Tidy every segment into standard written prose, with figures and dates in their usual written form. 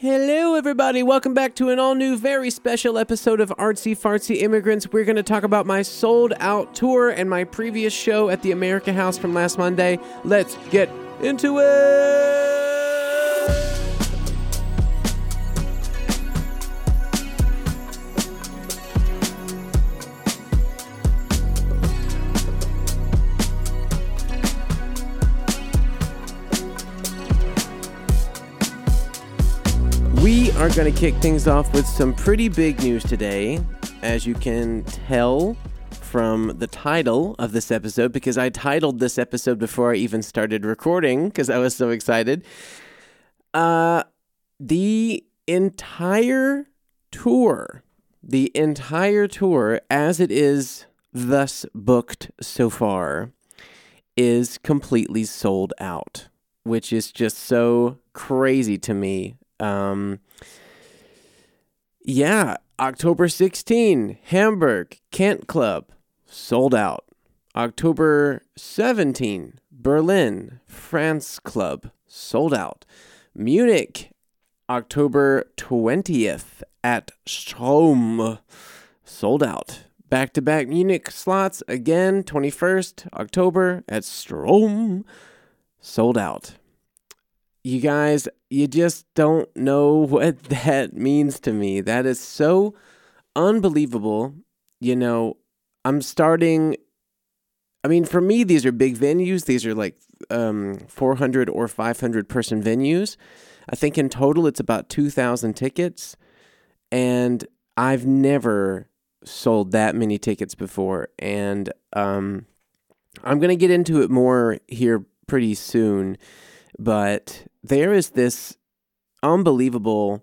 Hello, everybody. Welcome back to an all-new, very special episode of Artsy Fartsy Immigrants. We're going to talk about my sold-out tour and my previous show at the America House from last Monday. Let's get into it! We are going to kick things off with some pretty big news today, as you can tell from the title of this episode, because I titled this episode before I even started recording, because I was so excited. The entire tour, as it is thus booked so far, is completely sold out, which is just so crazy to me. October 16, Hamburg, Kent Club, sold out. October 17, Berlin, France Club, sold out. Munich, October 20th at Strom, sold out. Back-to-back Munich slots, again, 21st October at Strom, sold out. You guys, you just don't know what that means to me. That is so unbelievable. You know, for me, these are big venues. These are like 400 or 500 person venues. I think in total it's about 2,000 tickets. And I've never sold that many tickets before. And I'm going to get into it more here pretty soon. But there is this unbelievable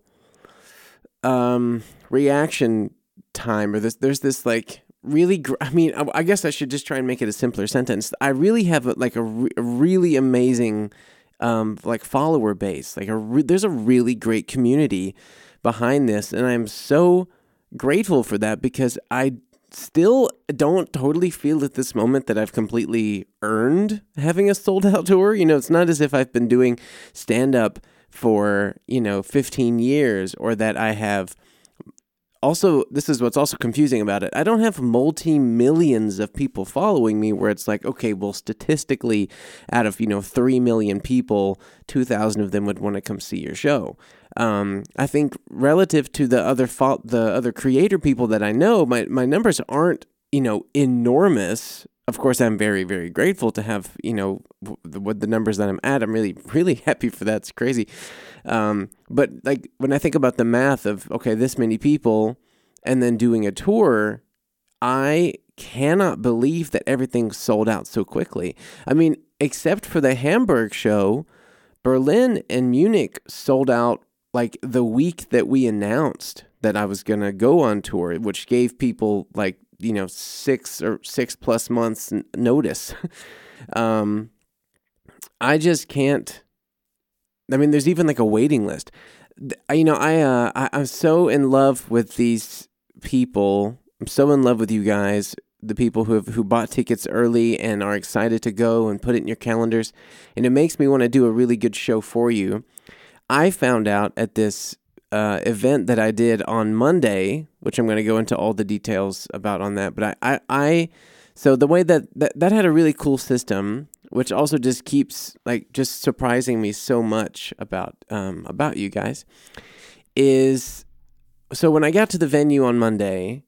reaction time, or there's this like really, I guess I should just try and make it a simpler sentence. I really have a really amazing follower base. There's a really great community behind this, and I'm so grateful for that, because I still don't totally feel at this moment that I've completely earned having a sold out tour. You know, it's not as if I've been doing stand up for, 15 years, or that I have also, this is what's also confusing about it. I don't have multi-millions of people following me where it's like, okay, well, statistically out of, 3 million people, 2,000 of them would want to come see your show. I think relative to the other creator people that I know, my numbers aren't, enormous. Of course, I'm very, very grateful to have, with the numbers that I'm at. I'm really, really happy for that. It's crazy. But like when I think about the math of, okay, this many people and then doing a tour, I cannot believe that everything's sold out so quickly. I mean, except for the Hamburg show, Berlin and Munich sold out like the week that we announced that I was going to go on tour, which gave people like, 6+ months notice. I just can't. I mean, there's even like a waiting list. I'm so in love with these people. I'm so in love with you guys, the people who bought tickets early and are excited to go and put it in your calendars. And it makes me want to do a really good show for you. I found out at this event that I did on Monday, which I'm going to go into all the details about on that. But so the way that had a really cool system, which also just keeps just surprising me so much about you guys, is so when I got to the venue on Monday,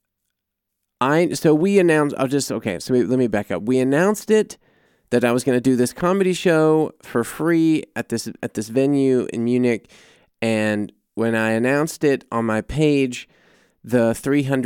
we announced. Let me back up. We announced it that I was going to do this comedy show for free at this venue in Munich, and when I announced it on my page, the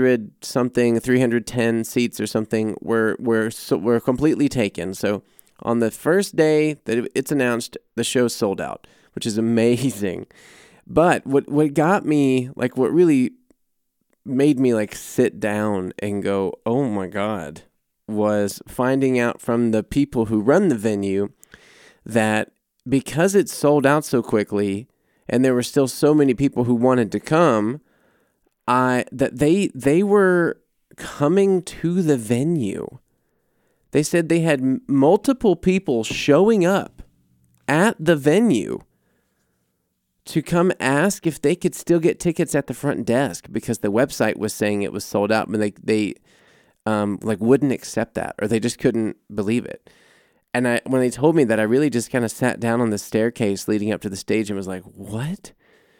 310 seats or something were completely taken. So on the first day that it's announced, the show sold out, which is amazing. But what got me, what really made me sit down and go, oh my God, was finding out from the people who run the venue that because it sold out so quickly and there were still so many people who wanted to come, that they were coming to the venue. They said they had multiple people showing up at the venue to come ask if they could still get tickets at the front desk because the website was saying it was sold out, but they like wouldn't accept that, or they just couldn't believe it. And when they told me that, I really just kind of sat down on the staircase leading up to the stage and was like, what?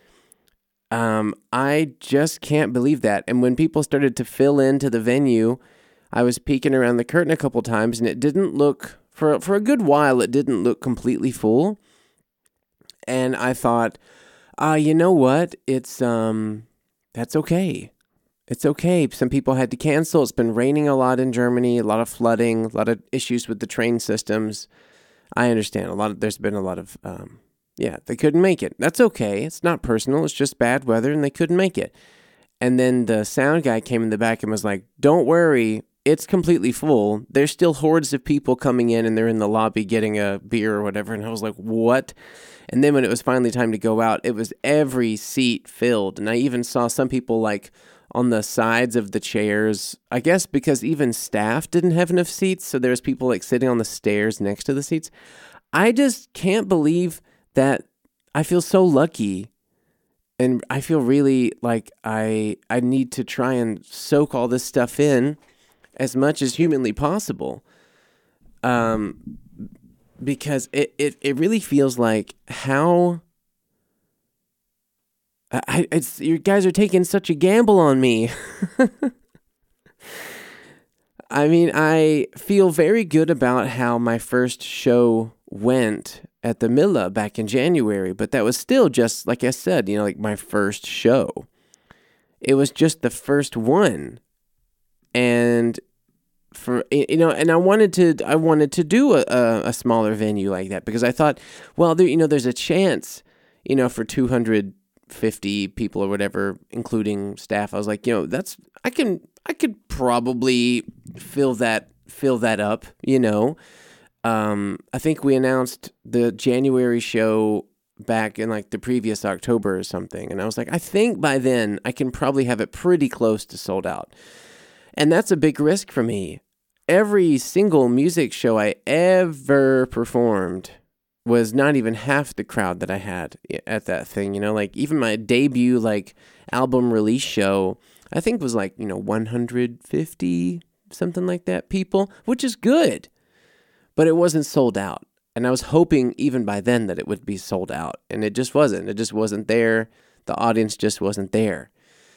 I just can't believe that. And when people started to fill into the venue, I was peeking around the curtain a couple times, and it didn't look, for a good while, it didn't look completely full. And I thought, you know what? It's, that's okay. It's okay. Some people had to cancel. It's been raining a lot in Germany, a lot of flooding, a lot of issues with the train systems. I understand there's been a lot of, they couldn't make it. That's okay. It's not personal. It's just bad weather and they couldn't make it. And then the sound guy came in the back and was like, don't worry. It's completely full. There's still hordes of people coming in and they're in the lobby getting a beer or whatever. And I was like, what? And then when it was finally time to go out, it was every seat filled. And I even saw some people like on the sides of the chairs, I guess because even staff didn't have enough seats. So there's people like sitting on the stairs next to the seats. I just can't believe that. I feel so lucky. And I feel really like I need to try and soak all this stuff in as much as humanly possible. Because it really feels like how you guys are taking such a gamble on me. I mean, I feel very good about how my first show went at the Milla back in January, but that was still just, like I said, like my first show. It was just the first one. And and I wanted to do a smaller venue like that because I thought, well, there's a chance, for 250 people or whatever, including staff. I was like, I could probably fill that up, I think we announced the January show back in like the previous October or something. And I was like, I think by then I can probably have it pretty close to sold out. And that's a big risk for me. Every single music show I ever performed was not even half the crowd that I had at that thing. Like even my debut like album release show, I think was like, 150, something like that people, which is good. But it wasn't sold out. And I was hoping even by then that it would be sold out. And it just wasn't. It just wasn't there. The audience just wasn't there.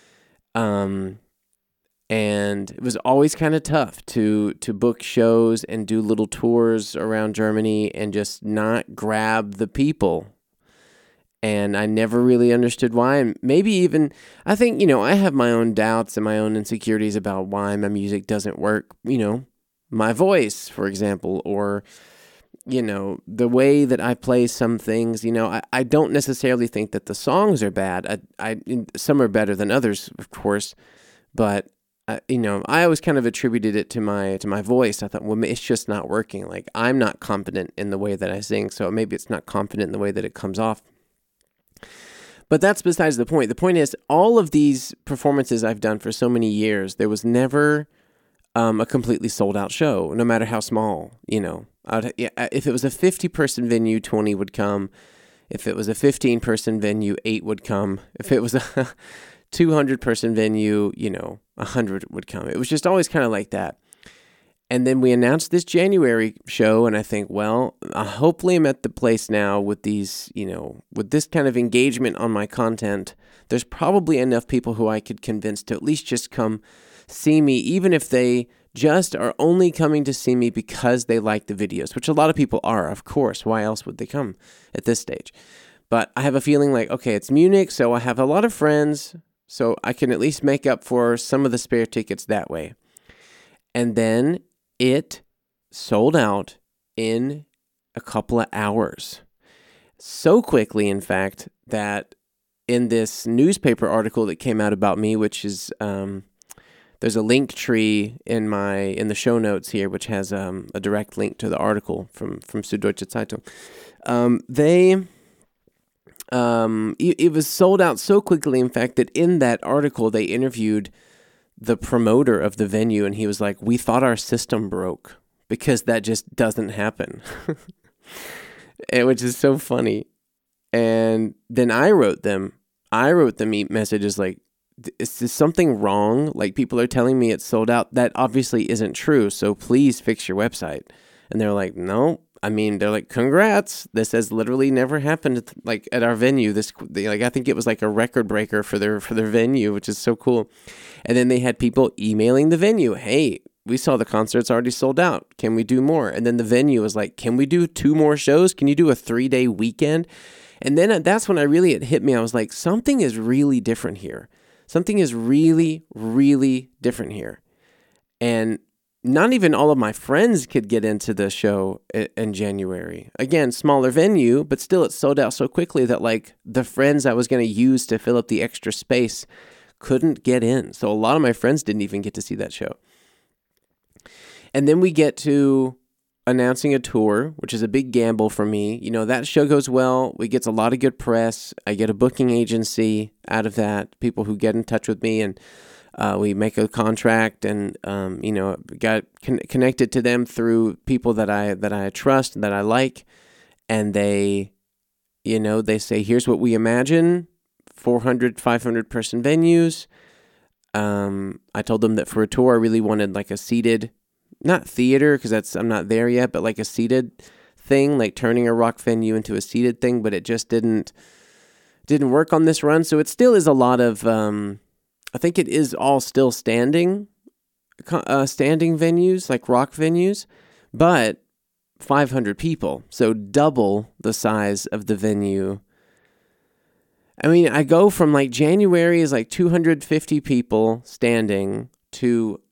And it was always kind of tough to book shows and do little tours around Germany and just not grab the people. And I never really understood why. And maybe even, I think, I have my own doubts and my own insecurities about why my music doesn't work, my voice, for example, or, the way that I play some things, I don't necessarily think that the songs are bad. Some are better than others, of course, but I always kind of attributed it to my voice. I thought, well, it's just not working. Like I'm not confident in the way that I sing, so maybe it's not confident in the way that it comes off. But that's besides the point. The point is, all of these performances I've done for so many years, there was never a completely sold out show, no matter how small. If it was a 50-person venue, 20 would come. If it was a 15-person venue, 8 would come. If it was a 200-person venue, 100 would come. It was just always kind of like that. And then we announced this January show, and I think, well, hopefully I'm at the place now with these, with this kind of engagement on my content. There's probably enough people who I could convince to at least just come see me, even if they just are only coming to see me because they like the videos, which a lot of people are, of course. Why else would they come at this stage? But I have a feeling like, okay, it's Munich, so I have a lot of friends, so I can at least make up for some of the spare tickets that way. And then it sold out in a couple of hours. So quickly, in fact, that in this newspaper article that came out about me, which is, there's a link tree in the show notes here, which has a direct link to the article from Süddeutsche Zeitung. It was sold out so quickly, in fact, that in that article they interviewed the promoter of the venue, and he was like, we thought our system broke because that just doesn't happen, which is so funny. And then I wrote them messages like, is this something wrong? Like, people are telling me it's sold out. That obviously isn't true. So please fix your website. And they're like, no. I mean, they're like, congrats. This has literally never happened like at our venue. I think it was like a record breaker for their venue, which is so cool. And then they had people emailing the venue, hey, we saw the concert's already sold out. Can we do more? And then the venue was like, can we do 2 more shows? Can you do a 3-day weekend? And then that's when it hit me. I was like, something is really different here. Something is really, really different here. And not even all of my friends could get into the show in January. Again, smaller venue, but still it sold out so quickly that like the friends I was going to use to fill up the extra space couldn't get in. So a lot of my friends didn't even get to see that show. And then we get to announcing a tour, which is a big gamble for me. You know, that show goes well. We get a lot of good press. I get a booking agency out of that, people who get in touch with me, and we make a contract, and got connected to them through people that I trust, that I like, and they say, here's what we imagine: 400, 500 person venues. I told them that for a tour, I really wanted like a seated, not theater, because I'm not there yet, but like a seated thing, like turning a rock venue into a seated thing. But it just didn't work on this run. So it still is a lot of, I think it is all still standing venues, like rock venues, but 500 people. So double the size of the venue. I mean, I go from like January is like 250 people standing to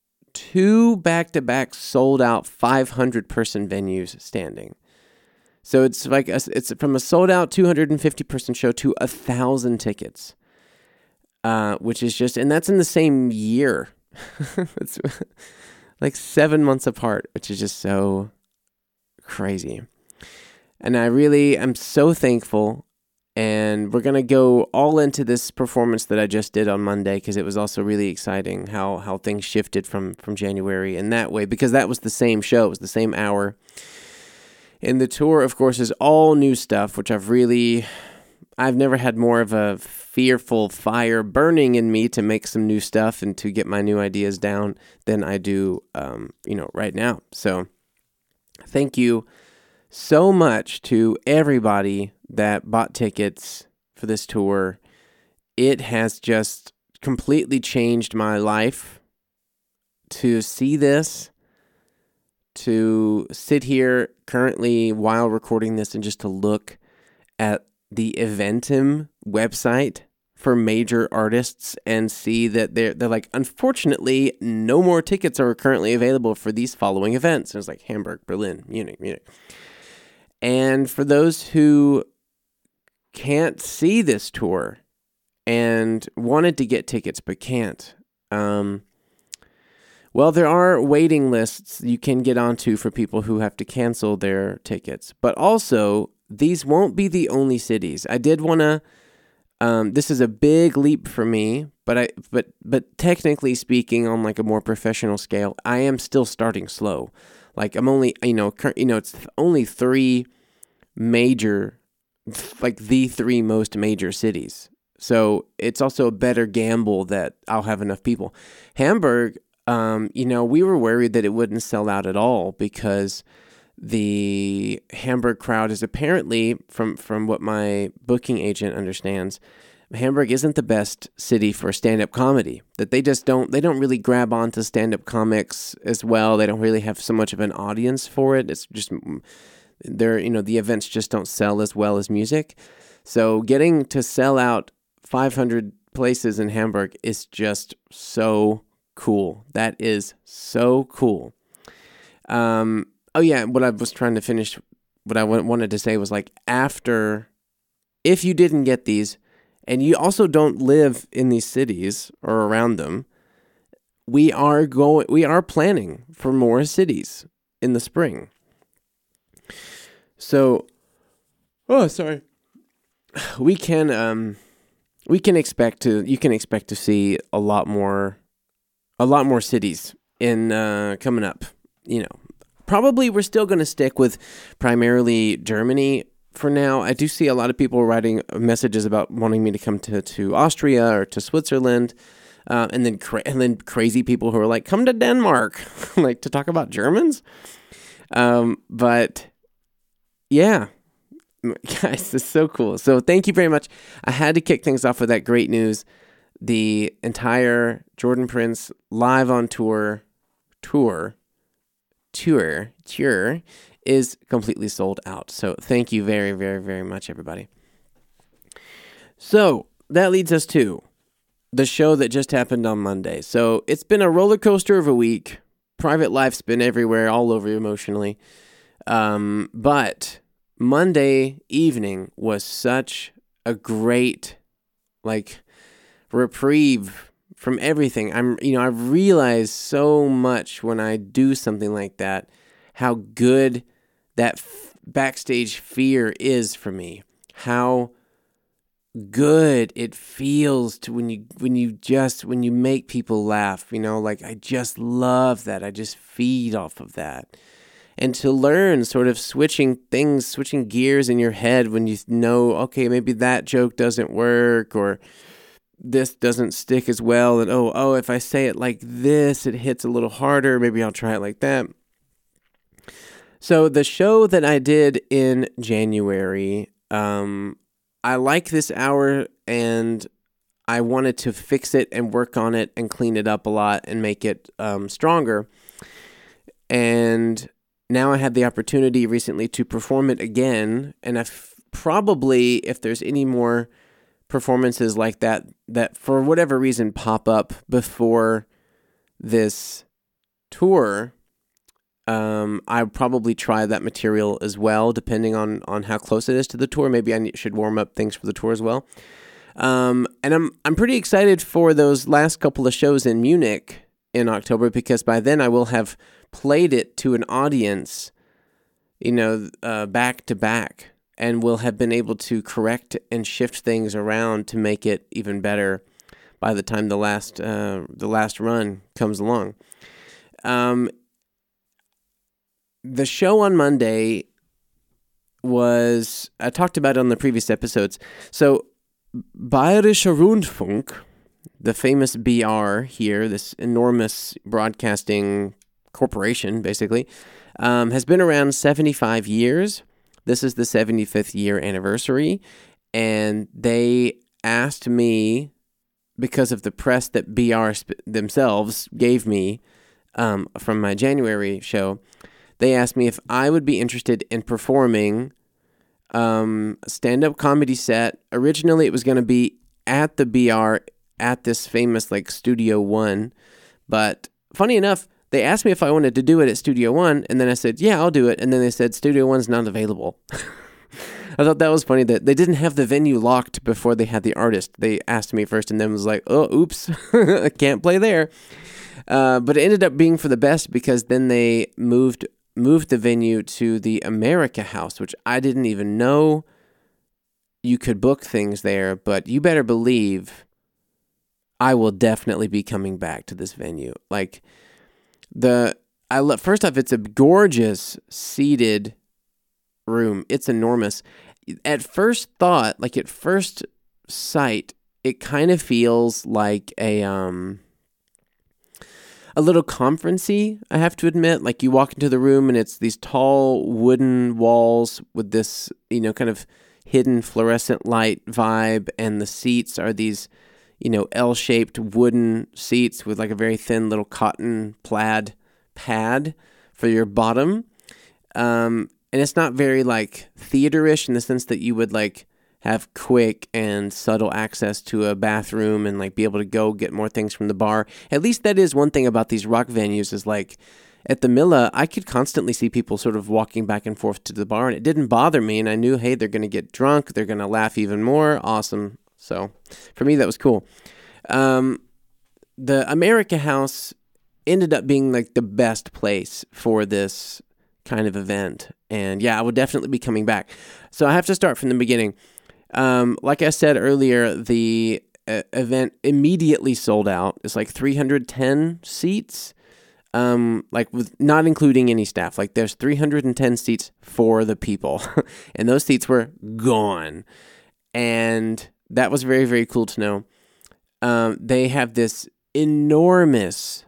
2 back-to-back sold-out 500-person venues standing. So it's like it's from a sold-out 250-person show to 1,000 tickets, which is just, and that's in the same year. It's like 7 months apart, which is just so crazy. And I really am so thankful. And we're going to go all into this performance that I just did on Monday, because it was also really exciting how things shifted from January in that way, because that was the same show. It was the same hour. And the tour, of course, is all new stuff, which I've never had more of a fearful fire burning in me to make some new stuff and to get my new ideas down than I do, right now. So thank you so much to everybody that bought tickets for this tour. It has just completely changed my life to see this, to sit here currently while recording this and just to look at the Eventim website for major artists and see that they're like, unfortunately, no more tickets are currently available for these following events. And it's like Hamburg, Berlin, Munich. And for those who can't see this tour and wanted to get tickets but can't, well, there are waiting lists you can get onto for people who have to cancel their tickets. But also, these won't be the only cities. I did want to, this is a big leap for me, but technically speaking, on like a more professional scale, I am still starting slow. Like, I'm only, it's only 3 major, like the 3 most major cities. So it's also a better gamble that I'll have enough people. Hamburg, we were worried that it wouldn't sell out at all, because the Hamburg crowd is apparently, from what my booking agent understands, Hamburg isn't the best city for stand-up comedy. That they don't really grab onto stand-up comics as well. They don't really have so much of an audience for it. It's just, the events just don't sell as well as music. So getting to sell out 500 places in Hamburg is just so cool. That is so cool. Oh yeah, what I was trying to finish, what I wanted to say was like, if you didn't get these, and you also don't live in these cities or around them, we are planning for more cities in the spring. So, you can expect to see a lot more cities in coming up. Probably we're still going to stick with primarily Germany for now. I do see a lot of people writing messages about wanting me to come to Austria or to Switzerland. And then crazy people who are like, come to Denmark, like to talk about Germans. But yeah, guys, this is so cool. So thank you very much. I had to kick things off with that great news. The entire Jordan Prince live on tour is completely sold out. So thank you very, very, very much, everybody. So that leads us to the show that just happened on Monday. So it's been a roller coaster of a week. Private life's been everywhere, all over emotionally. But Monday evening was such a great, reprieve from everything. I've realized so much when I do something like that, how good that backstage fear is for me. How good it feels to when you make people laugh, I just love that. I just feed off of that. And to learn sort of switching gears in your head when you know, okay, maybe that joke doesn't work or this doesn't stick as well. And if I say it like this, it hits a little harder. Maybe I'll try it like that. So the show that I did in January, I like this hour, and I wanted to fix it and work on it and clean it up a lot and make it stronger. And now I had the opportunity recently to perform it again, and probably, if there's any more performances like that for whatever reason pop up before this tour, I'd probably try that material as well, depending on how close it is to the tour. Maybe I should warm up things for the tour as well. And I'm pretty excited for those last couple of shows in Munich in October, because by then I will have played it to an audience, back to back, and will have been able to correct and shift things around to make it even better by the time the last run comes along. The show on Monday I talked about it on the previous episodes. So Bayerischer Rundfunk, the famous BR here, this enormous broadcasting corporation, basically, has been around 75 years. This is the 75th year anniversary, and they asked me, because of the press that BR themselves gave me from my January show, they asked me if I would be interested in performing a stand-up comedy set. Originally, it was going to be at the BR at this famous Studio One, but funny enough, they asked me if I wanted to do it at Studio One, and then I said, yeah, I'll do it, and then they said Studio One's not available. I thought that was funny that they didn't have the venue locked before they had the artist. They asked me first and then was like, oh, oops, I can't play there. But it ended up being for the best, because then they moved the venue to the America House, which I didn't even know you could book things there, but you better believe I will definitely be coming back to this venue. First off, it's a gorgeous seated room. It's enormous. At first sight, it kind of feels like a little conference-y, I have to admit. You walk into the room and it's these tall wooden walls with this, kind of hidden fluorescent light vibe, and the seats are these, L-shaped wooden seats with a very thin little cotton plaid pad for your bottom. And it's not very theater-ish in the sense that you would have quick and subtle access to a bathroom and be able to go get more things from the bar. At least that is one thing about these rock venues, is at the Milla, I could constantly see people sort of walking back and forth to the bar, and it didn't bother me, and I knew, hey, they're going to get drunk, they're going to laugh even more. Awesome. So for me, that was cool. The America House ended up being the best place for this kind of event. And yeah, I would definitely be coming back. So I have to start from the beginning. Like I said earlier, the event immediately sold out. It's 310 seats. like with not including any staff. Like there's 310 seats for the people, and those seats were gone. And that was very, very cool to know. They have this enormous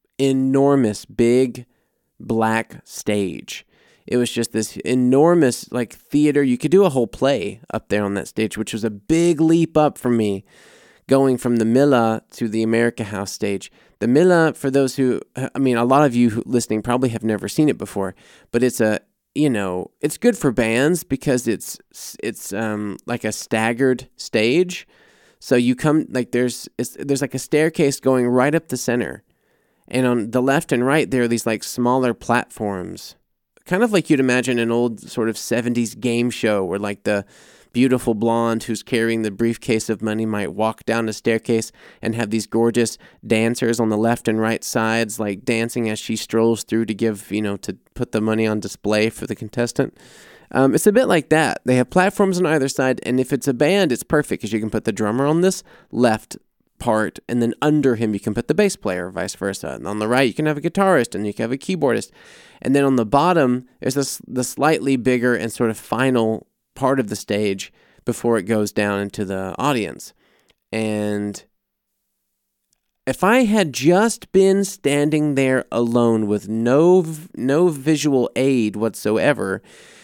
big black stage. It was just this enormous like theater. You could do a whole play up there on that stage, which was a big leap up for me, going from the Milla to the America House stage. The Milla, for those who, I mean, a lot of you listening probably have never seen it before, but it's it's good for bands because it's like a staggered stage. So you come, like there's like a staircase going right up the center. And on the left and right, there are these like smaller platforms, kind of like you'd imagine an old sort of 70s game show where like the beautiful blonde who's carrying the briefcase of money might walk down a staircase and have these gorgeous dancers on the left and right sides, like dancing as she strolls through to give, to put the money on display for the contestant. It's a bit like that. They have platforms on either side, and if it's a band, it's perfect because you can put the drummer on this left part, and then under him you can put the bass player, vice versa. And on the right you can have a guitarist, and you can have a keyboardist. And then on the bottom there's the slightly bigger and sort of final part of the stage before it goes down into the audience. And if I had just been standing there alone with no visual aid whatsoever,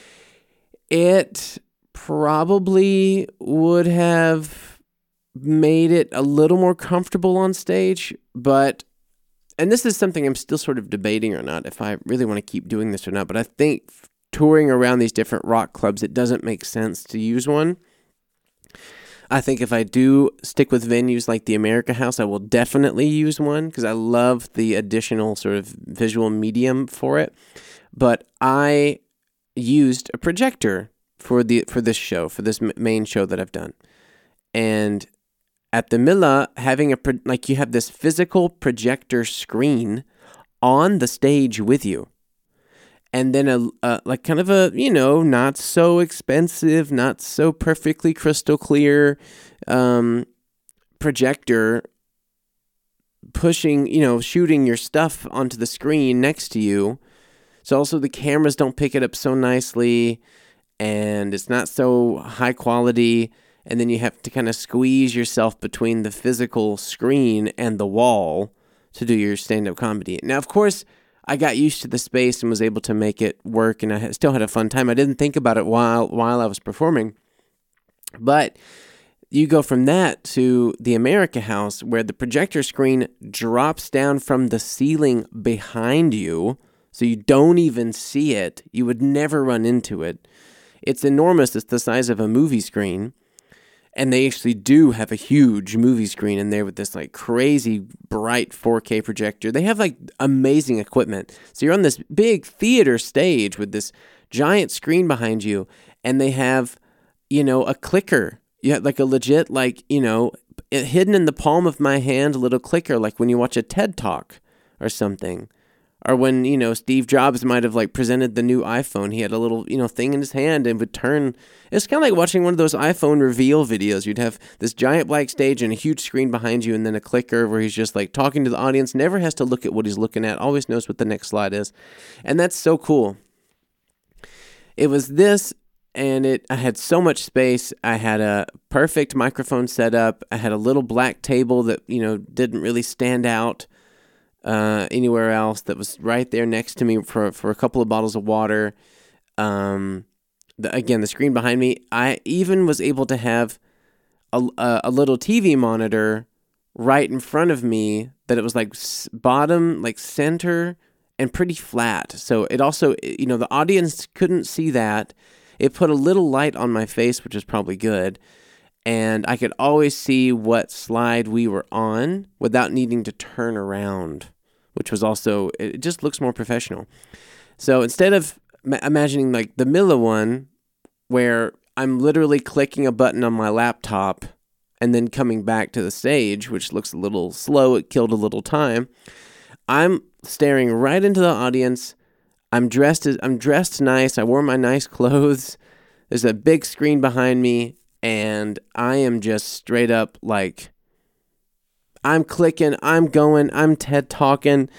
it probably would have made it a little more comfortable on stage, and this is something I'm still sort of debating or not, if I really want to keep doing this or not, but I think touring around these different rock clubs, it doesn't make sense to use one. I think if I do stick with venues like the America House, I will definitely use one because I love the additional sort of visual medium for it. But I used a projector for this show, for this main show that I've done. And at the Milla, having you have this physical projector screen on the stage with you. And then like kind of a, not so expensive, not so perfectly crystal clear projector pushing, shooting your stuff onto the screen next to you. So also the cameras don't pick it up so nicely, and it's not so high quality. And then you have to kind of squeeze yourself between the physical screen and the wall to do your stand-up comedy. Now, of course, I got used to the space and was able to make it work, and I still had a fun time. I didn't think about it while I was performing. But you go from that to the America House, where the projector screen drops down from the ceiling behind you, so you don't even see it. You would never run into it. It's enormous. It's the size of a movie screen. And they actually do have a huge movie screen in there with this like crazy bright 4K projector. They have like amazing equipment. So you're on this big theater stage with this giant screen behind you, and they have, a clicker. You have like a legit, hidden in the palm of my hand, a little clicker, like when you watch a TED Talk or something. Or when, Steve Jobs might have presented the new iPhone, he had a little, thing in his hand and would turn. It's kind of like watching one of those iPhone reveal videos. You'd have this giant black stage and a huge screen behind you, and then a clicker where he's just talking to the audience, never has to look at what he's looking at, always knows what the next slide is. And that's so cool. It was this, and I had so much space. I had a perfect microphone set up. I had a little black table that, didn't really stand out anywhere else, that was right there next to me for a couple of bottles of water. The screen behind me, I even was able to have a little TV monitor right in front of me that it was bottom, center, and pretty flat. So it also, the audience couldn't see that. It put a little light on my face, which is probably good. And I could always see what slide we were on without needing to turn around, which was also, it just looks more professional. So instead of imagining the Milla one, where I'm literally clicking a button on my laptop and then coming back to the stage, which looks a little slow, it killed a little time, I'm staring right into the audience. I'm dressed nice. I wore my nice clothes. There's a big screen behind me, and I am just straight up I'm clicking, I'm going, I'm TED talking,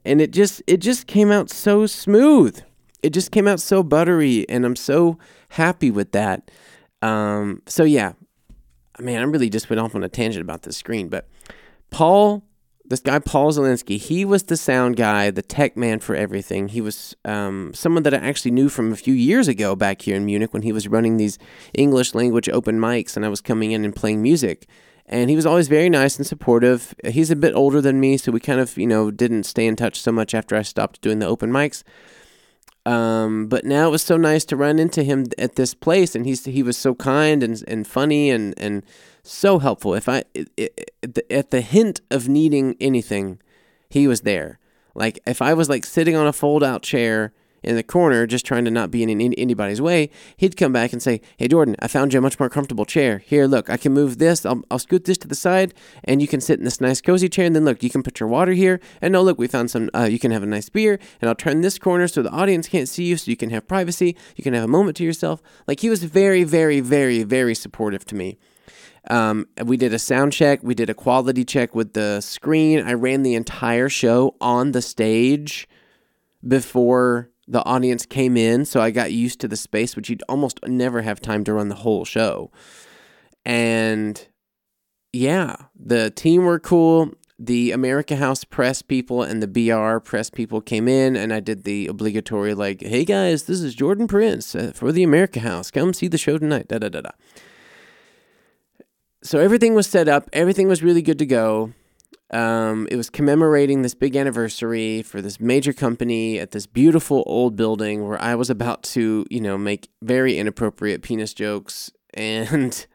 And it just came out so smooth. It just came out so buttery, and I'm so happy with that. So yeah, man, I really just went off on a tangent about this screen, but this guy, Paul Zielinski, he was the sound guy, the tech man for everything. He was someone that I actually knew from a few years ago back here in Munich when he was running these English language open mics and I was coming in and playing music. And he was always very nice and supportive. He's a bit older than me, so we kind of, didn't stay in touch so much after I stopped doing the open mics. But now it was so nice to run into him at this place, and he was so kind and funny and so helpful. At the hint of needing anything, he was there. Like if I was like sitting on a fold-out chair in the corner, just trying to not be in anybody's way, he'd come back and say, "Hey Jordan, I found you a much more comfortable chair. Here, look, I can move this. I'll scoot this to the side, and you can sit in this nice cozy chair. And then look, you can put your water here. And no, look, we found some. You can have a nice beer. And I'll turn this corner so the audience can't see you, so you can have privacy. You can have a moment to yourself." Like he was very, very, very, very supportive to me. We did a sound check. We did a quality check with the screen. I ran the entire show on the stage before the audience came in, so I got used to the space, which you'd almost never have time to run the whole show. And yeah, the team were cool. The America House press people and the BR press people came in, and I did the obligatory, like, "Hey guys, this is Jordan Prince for the America House. Come see the show tonight." So everything was set up. Everything was really good to go. It was commemorating this big anniversary for this major company at this beautiful old building where I was about to, make very inappropriate penis jokes, and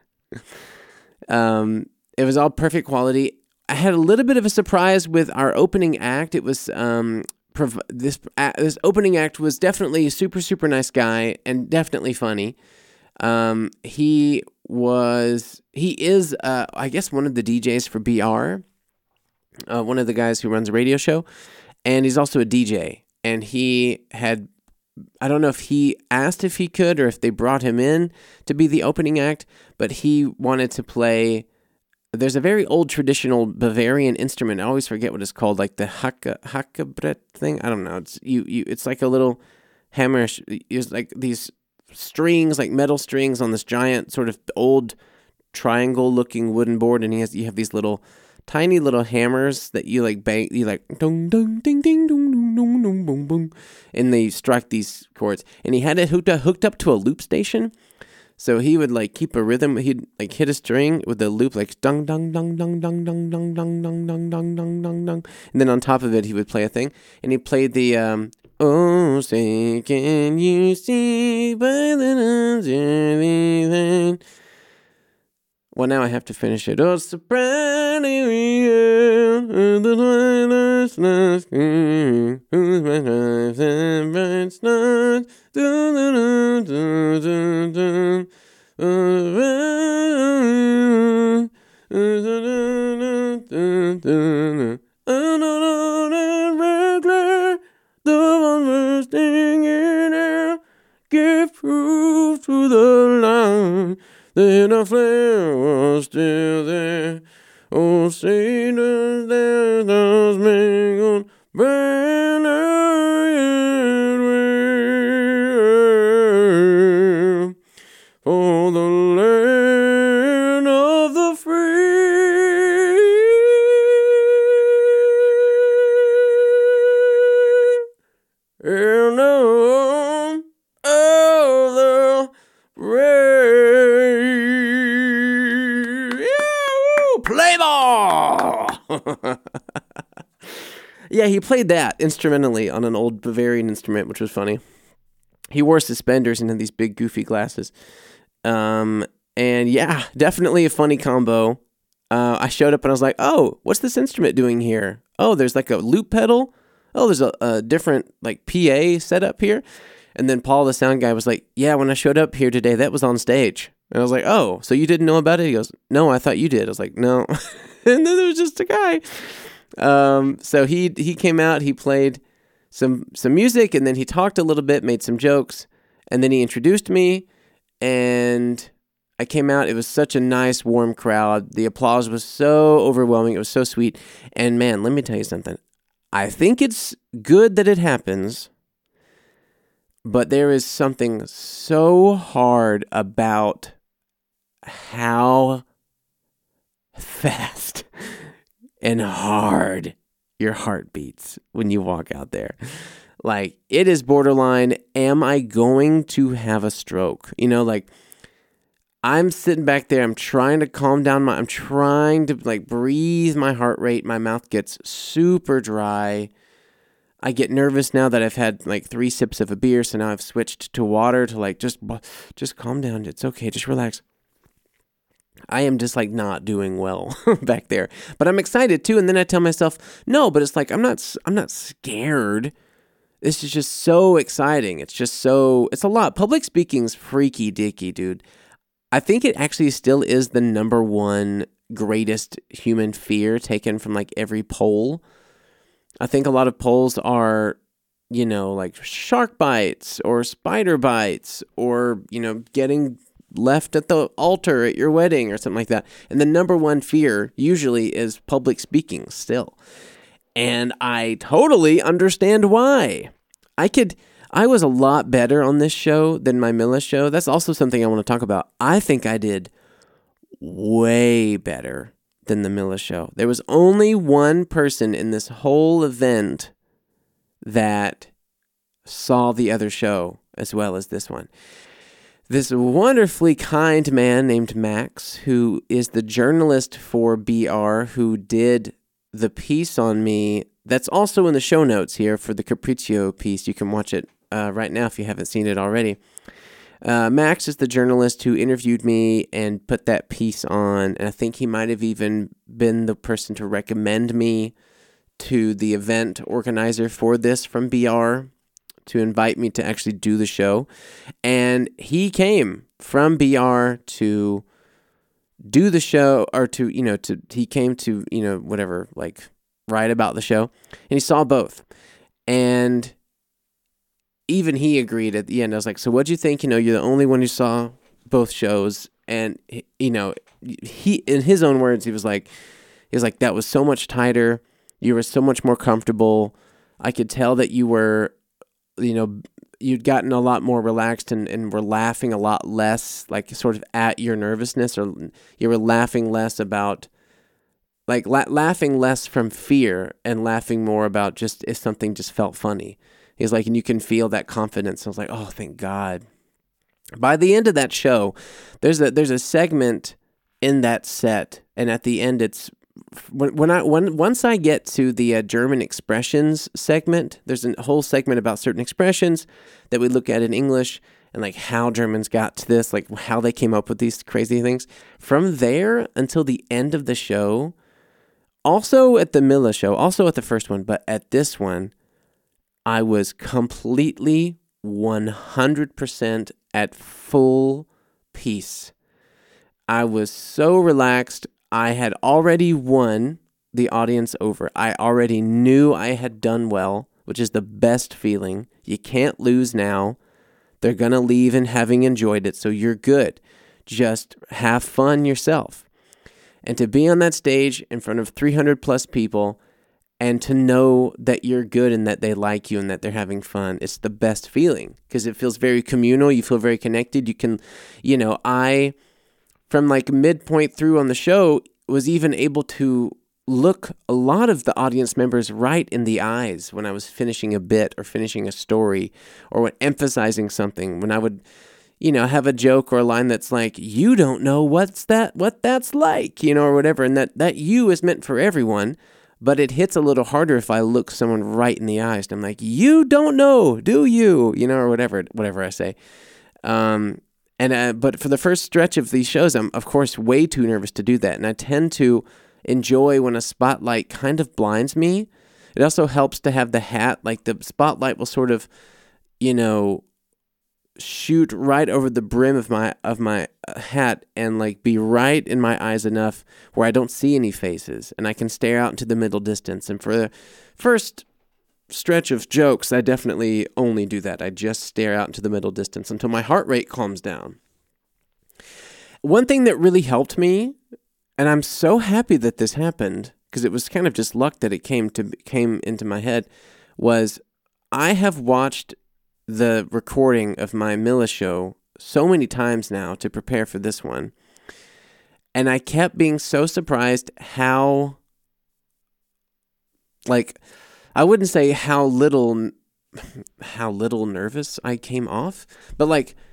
it was all perfect quality. I had a little bit of a surprise with our opening act. It was this opening act was definitely a super, super nice guy and definitely funny. He is I guess one of the DJs for BR. One of the guys who runs a radio show, and he's also a DJ. And I don't know if he asked if he could or if they brought him in to be the opening act, but he wanted to play. There's a very old traditional Bavarian instrument. I always forget what it's called, like the Hackbrett thing. I don't know. It's like a little hammer. It's like these strings, like metal strings on this giant sort of old triangle-looking wooden board, and you have these tiny little hammers that you like bang, you like dong dong ding ding dong dong dong dong boom boom, and they strike these chords. And he had it hooked up to a loop station, so he would like keep a rhythm. He'd like hit a string with a loop, like dong dong dong dong dong dong dong dong dong dong dong dong dong dong, and then on top of it he would play a thing, and he played the "Oh, say can you see by the dawn's early light." Well, now I have to finish it. "Oh, soprano, the light last king, whose my eyes and bright stars, the one we're singing out, give proof to the line. Then our flame was still there. Oh, say does there those mingled banner yet wave for the land of the free. And on of the brave." Play ball! Yeah, he played that instrumentally on an old Bavarian instrument, which was funny. He wore suspenders and had these big goofy glasses. And yeah, definitely a funny combo. I showed up and I was like, "Oh, what's this instrument doing here? Oh, there's like a loop pedal. Oh, there's a different like PA setup here." And then Paul, the sound guy, was like, "Yeah, when I showed up here today, that was on stage." And I was like, "Oh, so you didn't know about it?" He goes, "No, I thought you did." I was like, "No." And then there was just a guy. So he came out, he played some music, and then he talked a little bit, made some jokes, and then he introduced me, and I came out. It was such a nice, warm crowd. The applause was so overwhelming. It was so sweet. And man, let me tell you something. I think it's good that it happens, but there is something so hard about how fast and hard your heart beats when you walk out there. Like, it is borderline, am I going to have a stroke? You know, like, I'm sitting back there, I'm trying to calm down I'm trying to like breathe my heart rate. My mouth gets super dry. I get nervous now that I've had like 3 sips of a beer, so now I've switched to water to like, just calm down. It's okay, just relax. I am just like not doing well back there, but I'm excited too. And then I tell myself, no, but it's like, I'm not scared. This is just so exciting. It's a lot. Public speaking's freaky dicky, dude. I think it actually still is the number one greatest human fear taken from like every poll. I think a lot of polls are, you know, like shark bites or spider bites or, you know, getting left at the altar at your wedding or something like that. And the number one fear usually is public speaking still. And I totally understand why. I was a lot better on this show than my Mila show. That's also something I want to talk about. I think I did way better than the Mila show. There was only one person in this whole event that saw the other show as well as this one. This wonderfully kind man named Max, who is the journalist for BR, who did the piece on me. That's also in the show notes here for the Capriccio piece. You can watch it right now if you haven't seen it already. Max is the journalist who interviewed me and put that piece on, and I think he might have even been the person to recommend me to the event organizer for this from BR to invite me to actually do the show. And he came from BR to do the show, or he came to, whatever, like write about the show, and he saw both. And even he agreed at the end. I was like, so what'd you think? You're the only one who saw both shows. And, he, in his own words, he was like, that was so much tighter. You were so much more comfortable. I could tell that you were, you'd gotten a lot more relaxed and were laughing a lot less, like sort of at your nervousness, or you were laughing less about, like laughing less from fear and laughing more about just if something just felt funny. He's like, and you can feel that confidence. I was like, oh, thank God. By the end of that show, there's a segment in that set, and at the end, it's once I get to the German expressions segment, there's a whole segment about certain expressions that we look at in English and like how Germans got to this, like how they came up with these crazy things. From there until the end of the show, also at the Mila show, also at the first one, but at this one, I was completely 100% at full peace. I was so relaxed. I had already won the audience over. I already knew I had done well, which is the best feeling. You can't lose now. They're going to leave and having enjoyed it, so you're good. Just have fun yourself. And to be on that stage in front of 300 plus people and to know that you're good and that they like you and that they're having fun, it's the best feeling because it feels very communal. You feel very connected. You can, from like midpoint through on the show, was even able to look a lot of the audience members right in the eyes when I was finishing a bit or finishing a story or when emphasizing something. When I would, have a joke or a line that's like, you don't know what that's like, or whatever. And that you is meant for everyone, but it hits a little harder if I look someone right in the eyes. And I'm like, you don't know, do you? Or whatever I say. But for the first stretch of these shows, I'm, of course, way too nervous to do that. And I tend to enjoy when a spotlight kind of blinds me. It also helps to have the hat, like the spotlight will sort of, shoot right over the brim of my hat and like be right in my eyes enough where I don't see any faces and I can stare out into the middle distance. And for the first stretch of jokes, I definitely only do that. I just stare out into the middle distance until my heart rate calms down. One thing that really helped me, and I'm so happy that this happened, because it was kind of just luck that it came into my head, was I have watched the recording of my Mila show so many times now to prepare for this one. And I kept being so surprised how, like, I wouldn't say how little nervous I came off, but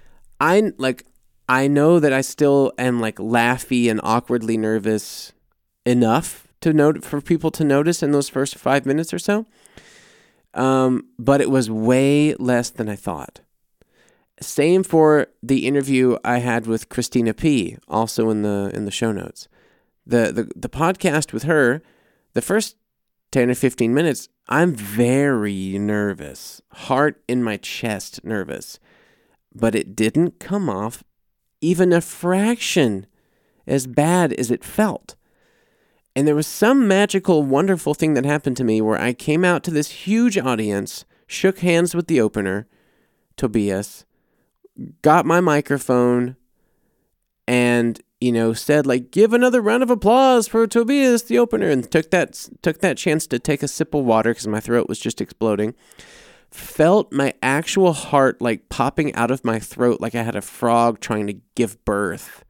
I know that I still am like laughy and awkwardly nervous enough for people to notice in those first 5 minutes or so. But it was way less than I thought. Same for the interview I had with Christina P., also in the show notes. The podcast with her, the first 10 or 15 minutes, I'm very nervous, heart in my chest nervous, but it didn't come off even a fraction as bad as it felt. And there was some magical, wonderful thing that happened to me where I came out to this huge audience, shook hands with the opener, Tobias, got my microphone, and, said, like, give another round of applause for Tobias, the opener, and took that chance to take a sip of water because my throat was just exploding. Felt my actual heart, like, popping out of my throat like I had a frog trying to give birth.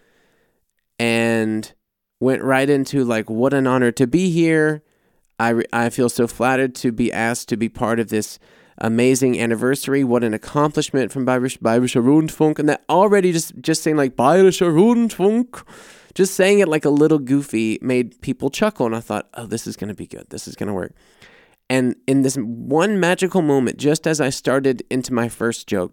And went right into, like, what an honor to be here. I feel so flattered to be asked to be part of this amazing anniversary. What an accomplishment from Bayerischer Rundfunk. And that already just saying like Bayerischer Rundfunk, just saying it like a little goofy made people chuckle. And I thought, oh, this is going to be good. This is going to work. And in this one magical moment, just as I started into my first joke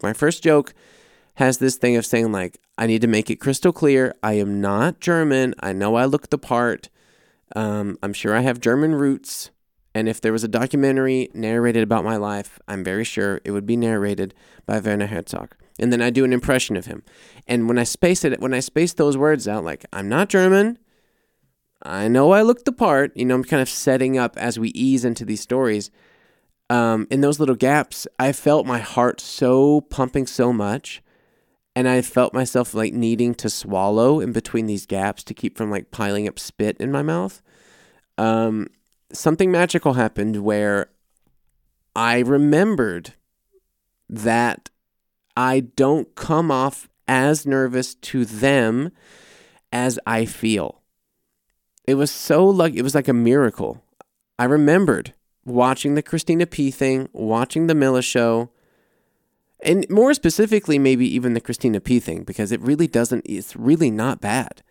has this thing of saying like, I need to make it crystal clear. I am not German. I know I look the part. I'm sure I have German roots. And if there was a documentary narrated about my life, I'm very sure it would be narrated by Werner Herzog. And then I do an impression of him. And when I space those words out, like, I'm not German, I know I look the part, I'm kind of setting up as we ease into these stories. In those little gaps, I felt my heart so pumping so much. And I felt myself like needing to swallow in between these gaps to keep from like piling up spit in my mouth. Something magical happened where I remembered that I don't come off as nervous to them as I feel. It was it was like a miracle. I remembered watching the Christina P. thing, watching the Mila show, and more specifically, maybe even the Christina P. thing, because it's really not bad.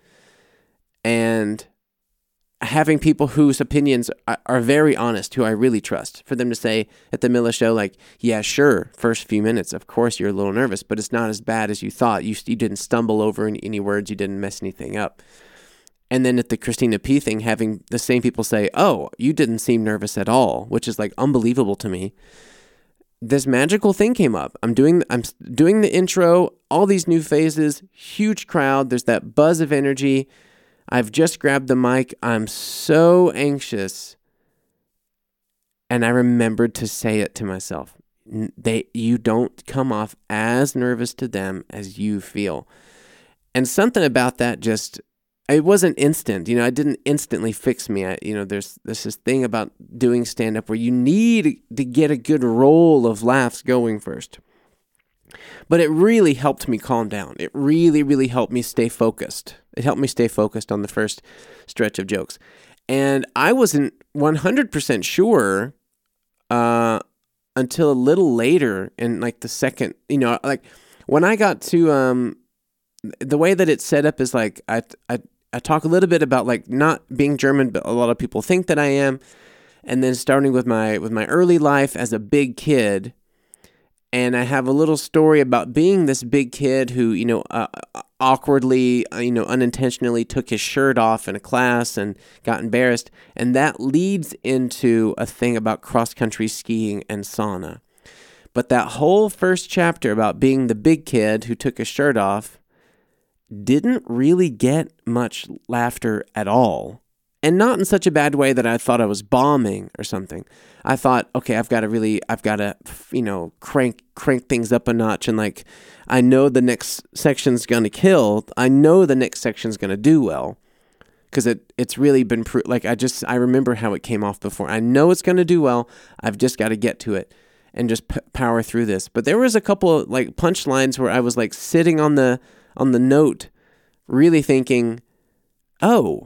And having people whose opinions are very honest, who I really trust, for them to say at the Mila show, like, yeah, sure, first few minutes, of course you're a little nervous, but it's not as bad as you thought. You didn't stumble over any words, you didn't mess anything up. And then at the Christina P. thing, having the same people say, oh, you didn't seem nervous at all, which is like unbelievable to me. This magical thing came up. I'm doing the intro, all these new phases, huge crowd, there's that buzz of energy. I've just grabbed the mic. I'm so anxious. And I remembered to say it to myself. You don't come off as nervous to them as you feel. And something about that it wasn't instant. I didn't instantly fix me. There's this thing about doing stand-up where you need to get a good roll of laughs going first. But it really helped me calm down. It really, really helped me stay focused. It helped me stay focused on the first stretch of jokes. And I wasn't 100% sure until a little later in like the second, like when I got to, the way that it's set up is like, I talk a little bit about like not being German, but a lot of people think that I am. And then starting with my early life as a big kid. And I have a little story about being this big kid who, awkwardly, unintentionally took his shirt off in a class and got embarrassed. And that leads into a thing about cross-country skiing and sauna. But that whole first chapter about being the big kid who took his shirt off didn't really get much laughter at all. And not in such a bad way that I thought I was bombing or something. I thought, okay, I've got to, crank things up a notch. And like, I know the next section's going to kill. I know the next section's going to do well. because it's really been like I remember how it came off before. I know it's going to do well. I've just got to get to it and just power through this. But there was a couple of like punchlines where I was like sitting on the note, really thinking, oh,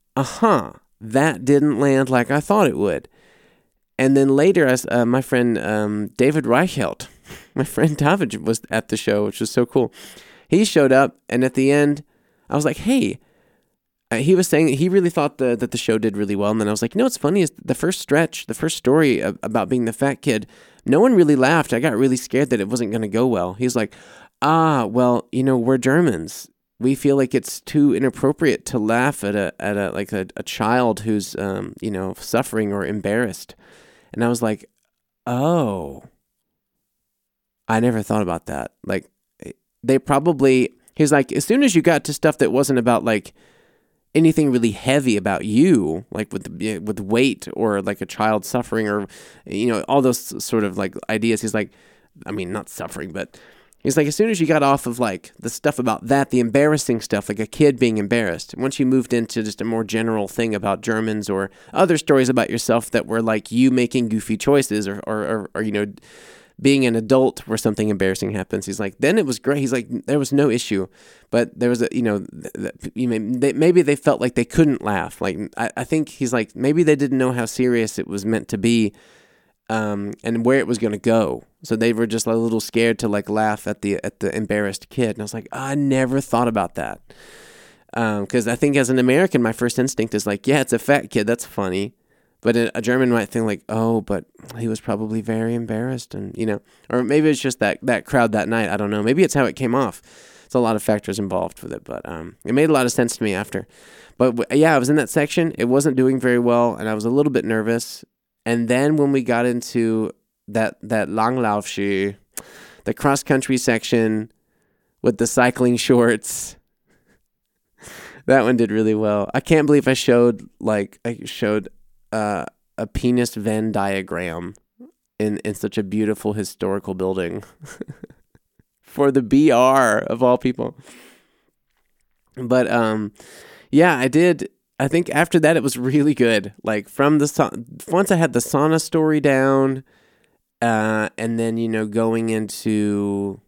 that didn't land like I thought it would. And then later, as my friend David Reichelt, my friend David was at the show, which was so cool. He showed up, and at the end, I was like, hey. He was saying he really thought that the show did really well. And then I was like, what's funny is the first story about being the fat kid, no one really laughed. I got really scared that it wasn't going to go well. He's like, well, we're Germans. We feel like it's too inappropriate to laugh at a child who's, suffering or embarrassed. And I was like, oh, I never thought about that. Like he's like, as soon as you got to stuff that wasn't about like, anything really heavy about you, like with weight or like a child suffering or, all those sort of like ideas. He's like, I mean, not suffering, but he's like, as soon as you got off of like the stuff about that, the embarrassing stuff, like a kid being embarrassed, once you moved into just a more general thing about Germans or other stories about yourself that were like you making goofy choices or being an adult where something embarrassing happens. He's like, then it was great. He's like, there was no issue, but there was maybe they felt like they couldn't laugh. Like, I think he's like, maybe they didn't know how serious it was meant to be, and where it was going to go. So they were just a little scared to like laugh at the embarrassed kid. And I was like, I never thought about that. Cause I think as an American, my first instinct is like, yeah, it's a fat kid. That's funny. But a German might think like, oh, but he was probably very embarrassed, and or maybe it's just that crowd that night. I don't know. Maybe it's how it came off. There's a lot of factors involved with it, but it made a lot of sense to me after. But yeah, I was in that section. It wasn't doing very well, and I was a little bit nervous. And then when we got into that Langlaufski, the cross country section with the cycling shorts, that one did really well. I can't believe I showed a penis Venn diagram in such a beautiful historical building for the BR of all people. But yeah, I did. I think after that it was really good. Like from once I had the sauna story down, and then going into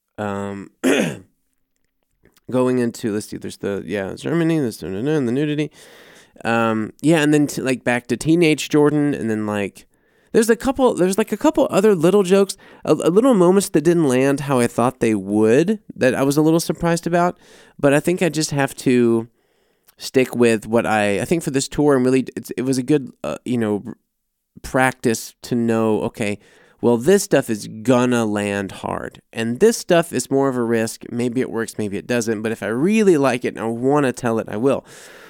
let's see, there's Germany, there's and the nudity. And then back to teenage Jordan, and then there's a couple other little jokes, a little moments that didn't land how I thought they would, that I was a little surprised about, but I think I just have to stick with what I think for this tour, and really it was a good practice to know, okay, well, this stuff is gonna land hard, and this stuff is more of a risk. Maybe it works, maybe it doesn't, but if I really like it and I want to tell it, I will.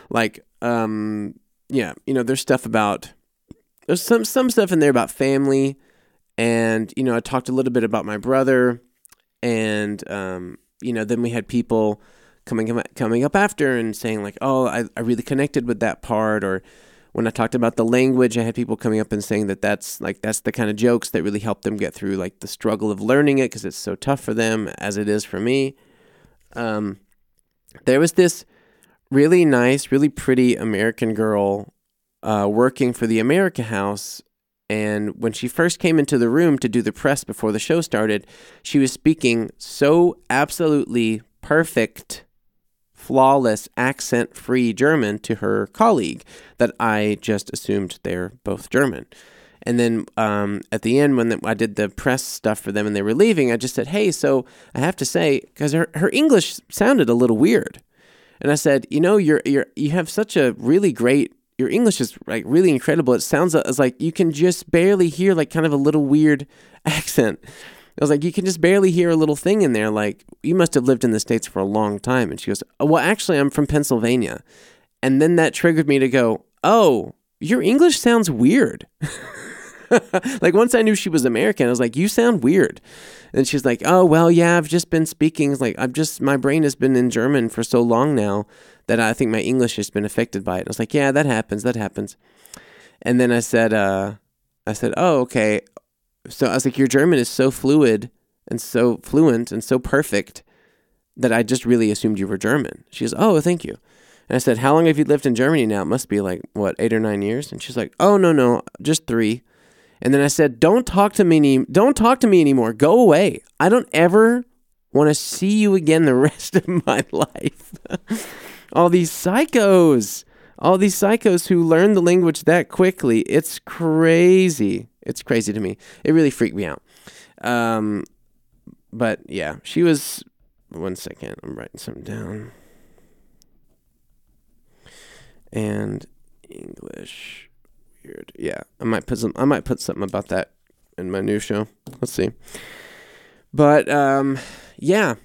There's stuff about, there's some stuff in there about family, and, I talked a little bit about my brother, and, then we had people coming up after and saying like, oh, I really connected with that part, or when I talked about the language, I had people coming up and saying that's the kind of jokes that really helped them get through like the struggle of learning it, because it's so tough for them as it is for me. There was this really nice, really pretty American girl working for the America House, and when she first came into the room to do the press before the show started, she was speaking so absolutely perfect, flawless, accent-free German to her colleague that I just assumed they're both German. And then at the end, when I did the press stuff for them and they were leaving, I just said, hey, so I have to say, because her English sounded a little weird. And I said, you have such a really great, your English is like really incredible. It sounds as like you can just barely hear like kind of a little weird accent. I was like, you can just barely hear a little thing in there. Like, you must have lived in the States for a long time. And she goes, oh, well, actually, I'm from Pennsylvania. And then that triggered me to go, oh, your English sounds weird. Like, once I knew she was American, I was like, you sound weird. And she's like, oh, well, yeah, I've just been speaking. Like, my brain has been in German for so long now that I think my English has been affected by it. And I was like, yeah, that happens. And then I said, oh, okay. So I was like, your German is so fluid and so fluent and so perfect that I just really assumed you were German. She goes, oh, thank you. And I said, how long have you lived in Germany now? It must be like, what, 8 or 9 years? And she's like, oh, no, just 3. And then I said, don't talk to me anymore. Go away. I don't ever want to see you again the rest of my life. All these psychos who learn the language that quickly. It's crazy. It's crazy to me. It really freaked me out. But yeah, she was, 1 second, I'm writing something down. And English, weird. Yeah, I might put something about that in my new show. Let's see. But yeah,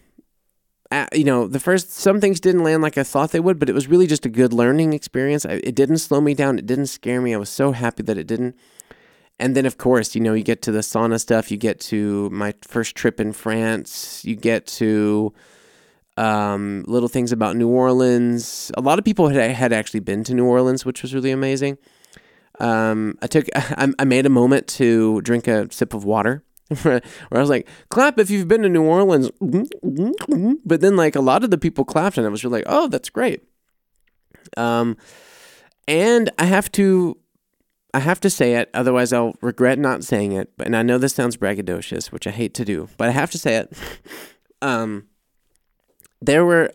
some things didn't land like I thought they would, but it was really just a good learning experience. It didn't slow me down. It didn't scare me. I was so happy that it didn't. And then, of course, you get to the sauna stuff. You get to my first trip in France. You get to little things about New Orleans. A lot of people had actually been to New Orleans, which was really amazing. I made a moment to drink a sip of water where I was like, clap if you've been to New Orleans. But then like a lot of the people clapped and I was really like, oh, that's great. And I have to say it, otherwise I'll regret not saying it. And I know this sounds braggadocious, which I hate to do, but I have to say it. There were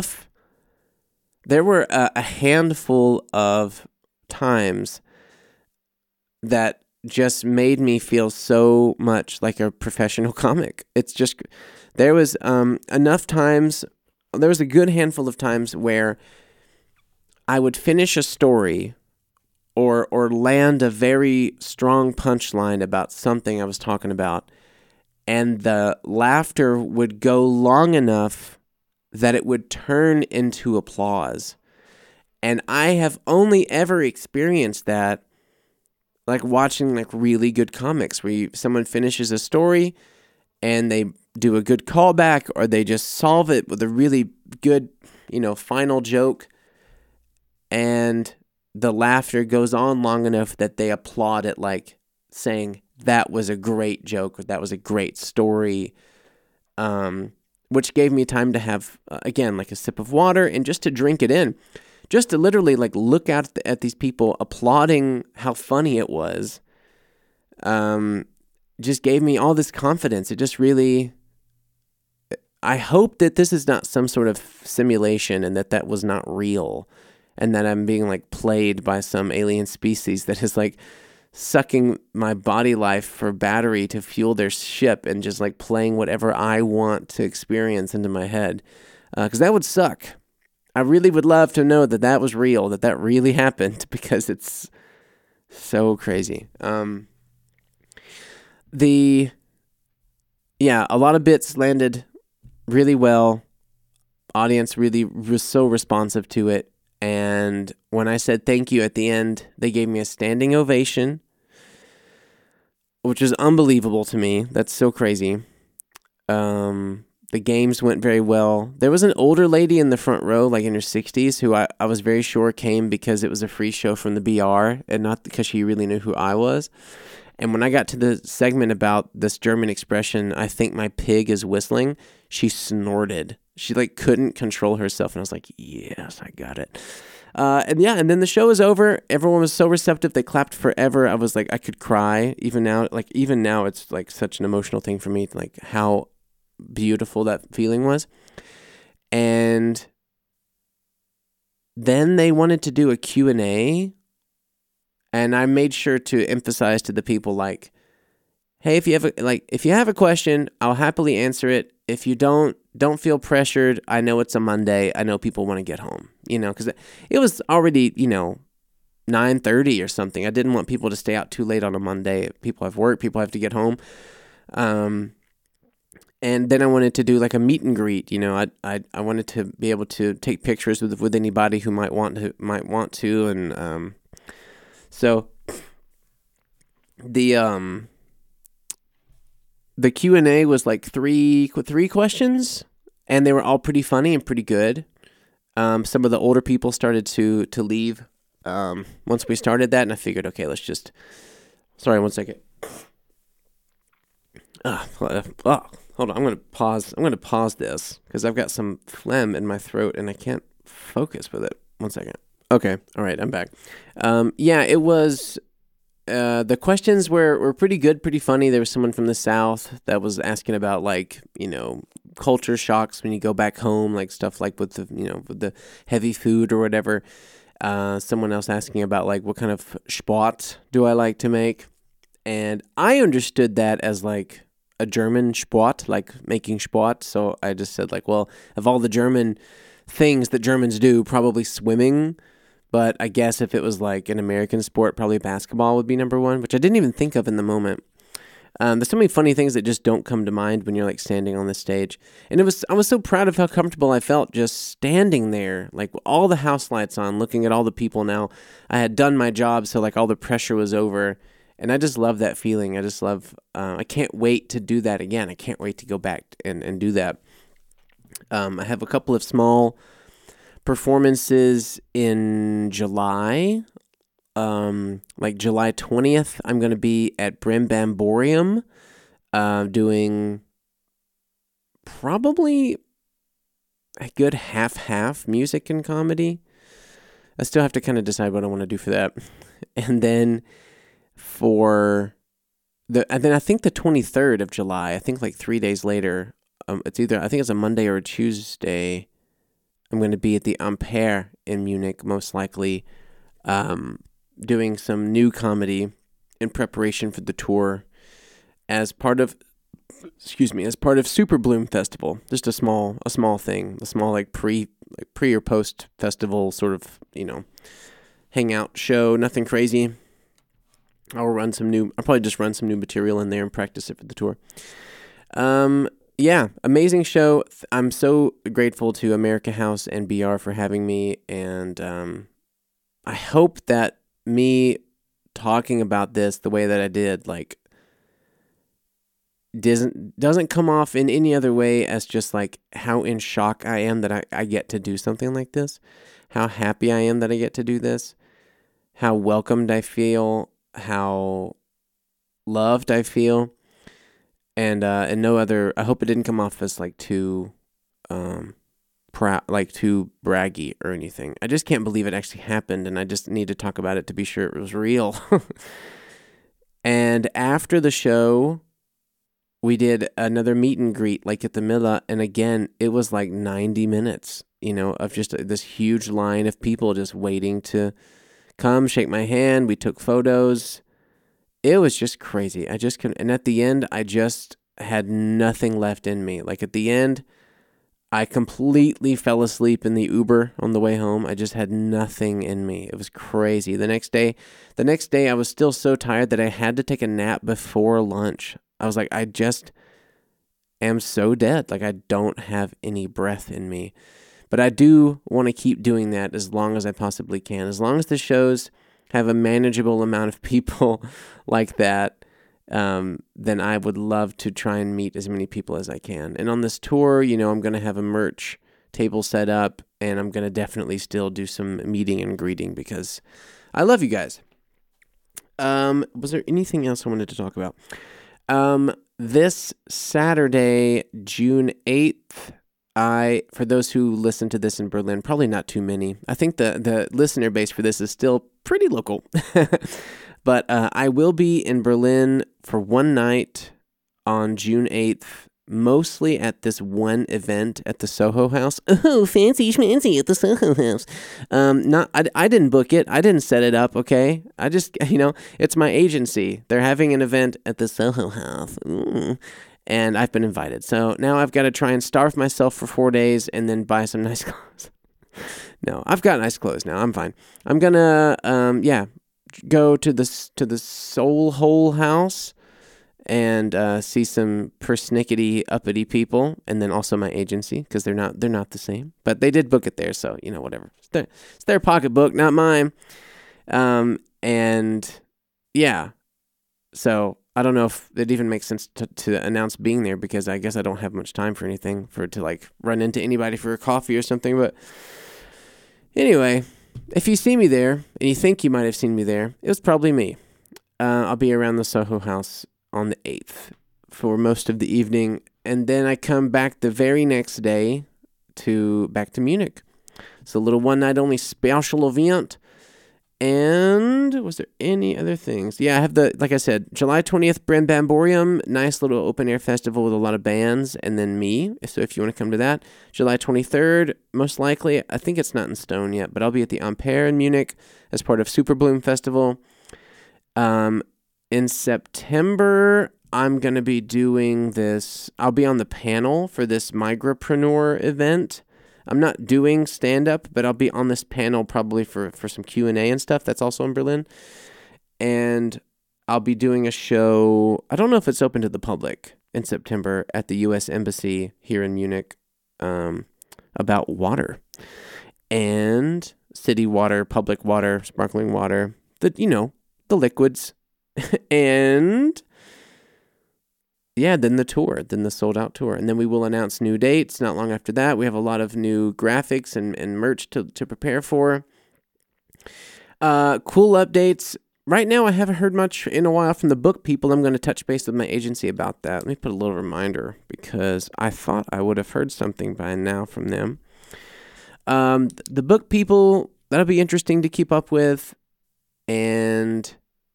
a handful of times that just made me feel so much like a professional comic. It's just, there was enough times, there was a good handful of times where I would finish a story or land a very strong punchline about something I was talking about, and the laughter would go long enough that it would turn into applause. And I have only ever experienced that like watching like really good comics where someone finishes a story and they do a good callback, or they just solve it with a really good, final joke, and the laughter goes on long enough that they applaud it, like saying that was a great joke or that was a great story. Which gave me time to have, again, like a sip of water and just to drink it in. Just to literally like look at these people applauding how funny it was. Just gave me all this confidence. It just really, I hope that this is not some sort of simulation and that was not real. And that I'm being like played by some alien species that is like sucking my body life for battery to fuel their ship and just like playing whatever I want to experience into my head. Because that would suck. I really would love to know that was real, that really happened, because it's so crazy. A lot of bits landed really well. Audience really was so responsive to it. And when I said thank you at the end, they gave me a standing ovation, which is unbelievable to me. That's so crazy. The games went very well. There was an older lady in the front row, like in her 60s, who I was very sure came because it was a free show from the BR and not because she really knew who I was. And when I got to the segment about this German expression, I think my pig is whistling, she snorted. She like couldn't control herself. And I was like, yes, I got it. And then the show was over. Everyone was so receptive. They clapped forever. I was like, I could cry. Even now, it's like such an emotional thing for me, like how beautiful that feeling was. And then they wanted to do a Q&A. And I made sure to emphasize to the people like, hey, if you have a question, I'll happily answer it. If you don't feel pressured. I know it's a Monday. I know people want to get home, because it was already, 9:30 or something. I didn't want people to stay out too late on a Monday. People have work. People have to get home. And then I wanted to do like a meet and greet. I wanted to be able to take pictures with anybody who might want to, and so the Q&A was like three questions, and they were all pretty funny and pretty good. Some of the older people started to leave once we started that, and I figured, okay, let's just. Sorry, 1 second. Hold on. I'm gonna pause this because I've got some phlegm in my throat and I can't focus with it. 1 second. Okay. All right. I'm back. Yeah, it was. The questions were pretty good, pretty funny. There was someone from the South that was asking about like, culture shocks when you go back home, like stuff like with the heavy food or whatever. Someone else asking about like what kind of Sport do I like to make, and I understood that as like a German Sport, like making Sport. So I just said like, well, of all the German things that Germans do, probably swimming. But I guess if it was like an American sport, probably basketball would be number one, which I didn't even think of in the moment. There's so many funny things that just don't come to mind when you're like standing on the stage. And I was so proud of how comfortable I felt just standing there, like all the house lights on, looking at all the people now. I had done my job, so like all the pressure was over. And I just love that feeling. I just love, I can't wait to do that again. I can't wait to go back and do that. I have a couple of small performances in July. Like July 20th, I'm going to be at Brimbamborium, doing probably a good half music and comedy. I still have to kind of decide what I want to do for that. And then and then I think the 23rd of July, I think like 3 days later, I think it's a Monday or a Tuesday, I'm going to be at the Ampere in Munich, most likely, doing some new comedy in preparation for the tour as part of Super Bloom Festival. Just a small thing, a small like pre or post festival sort of, hangout show, nothing crazy. I'll probably just run some new material in there and practice it for the tour. Yeah, amazing show. I'm so grateful to America House and BR for having me, and I hope that me talking about this the way that I did, like, doesn't come off in any other way as just like how in shock I am that I get to do something like this, how happy I am that I get to do this, how welcomed I feel, how loved I feel. And no other. I hope it didn't come off as like too, proud, like too braggy or anything. I just can't believe it actually happened, and I just need to talk about it to be sure it was real. And after the show, we did another meet and greet, like at the Milla, and again, it was like 90 minutes, of just this huge line of people just waiting to come shake my hand. We took photos. It was just crazy. I just couldn't. And at the end, I just had nothing left in me. Like at the end, I completely fell asleep in the Uber on the way home. I just had nothing in me. It was crazy. The next day, I was still so tired that I had to take a nap before lunch. I was like, I just am so dead. Like I don't have any breath in me. But I do want to keep doing that as long as I possibly can. As long as the shows have a manageable amount of people like that, then I would love to try and meet as many people as I can. And on this tour, I'm going to have a merch table set up, and I'm going to definitely still do some meeting and greeting because I love you guys. Was there anything else I wanted to talk about? This Saturday, June 8th, for those who listen to this in Berlin, probably not too many. I think the listener base for this is still pretty local. But I will be in Berlin for one night on June 8th, mostly at this one event at the Soho House. Oh, fancy schmancy at the Soho House. I didn't book it. I didn't set it up, okay? I just, it's my agency. They're having an event at the Soho House. And I've been invited. So now I've got to try and starve myself for 4 days and then buy some nice clothes. No, I've got nice clothes now. I'm fine. I'm going to, go to the Soul Hole House and see some persnickety uppity people, and then also my agency because they're not the same. But they did book it there, so whatever. It's their pocketbook, not mine. And yeah, so I don't know if it even makes sense to announce being there because I guess I don't have much time for anything to like run into anybody for a coffee or something. But anyway, if you see me there and you think you might have seen me there, it was probably me. I'll be around the Soho House on the 8th for most of the evening. And then I come back the very next day back to Munich. It's a little one night only special event. And was there any other things? Yeah, I have like I said, July 20th, Brambamborium, nice little open air festival with a lot of bands, and then me. So if you want to come to that, July 23rd, most likely, I think it's not in stone yet, but I'll be at the Ampere in Munich as part of Super Bloom Festival. In September, I'm going to be doing this. I'll be on the panel for this Migrapreneur event. I'm not doing stand-up, but I'll be on this panel probably for some Q&A and stuff. That's also in Berlin. And I'll be doing a show. I don't know if it's open to the public in September at the U.S. Embassy here in Munich about water and city water, public water, sparkling water, the liquids. And yeah, then the tour, then the sold out tour. And then we will announce new dates not long after that. We have a lot of new graphics and merch to prepare for. Cool updates. Right now, I haven't heard much in a while from the book people. I'm going to touch base with my agency about that. Let me put a little reminder because I thought I would have heard something by now from them. The book people, that'll be interesting to keep up with. And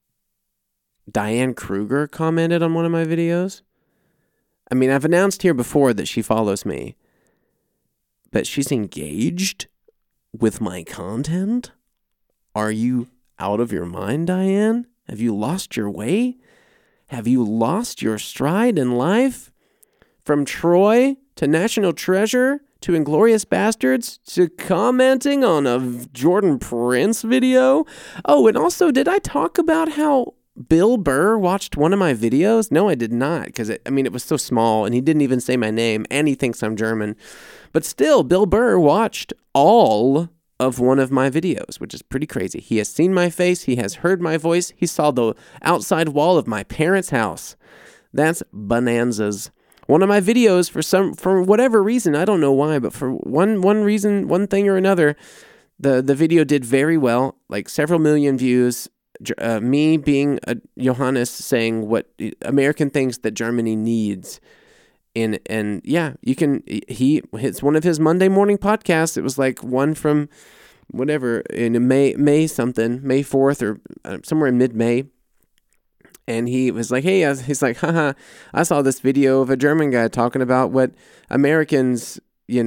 Diane Kruger commented on one of my videos. I mean, I've announced here before that she follows me, but she's engaged with my content? Are you out of your mind, Diane? Have you lost your way? Have you lost your stride in life? From Troy to National Treasure to Inglourious Bastards to commenting on a Jordan Prince video? Oh, and also, did I talk about how Bill Burr watched one of my videos? No, I did not, because it was so small, and he didn't even say my name, and he thinks I'm German. But still, Bill Burr watched all of one of my videos, which is pretty crazy. He has seen my face, he has heard my voice, he saw the outside wall of my parents' house. That's bonanzas. One of my videos, for whatever reason, I don't know why, but for one reason, one thing or another, the video did very well, like several million views. Me being Johannes saying what American thinks that Germany needs, and yeah, you can. It's one of his Monday morning podcasts. It was like one from whatever in May 4th or somewhere in mid-May, and he was like, hey, he's like, haha, I saw this video of a German guy talking about what Americans,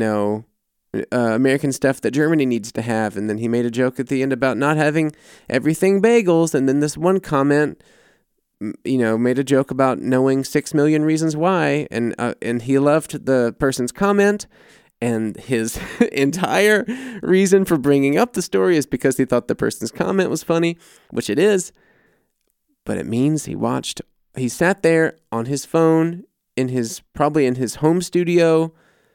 American stuff that Germany needs to have, and then he made a joke at the end about not having everything bagels, and then this one comment, made a joke about knowing 6 million reasons why, and he loved the person's comment, and his entire reason for bringing up the story is because he thought the person's comment was funny, which it is, but it means he sat there on his phone probably in his home studio,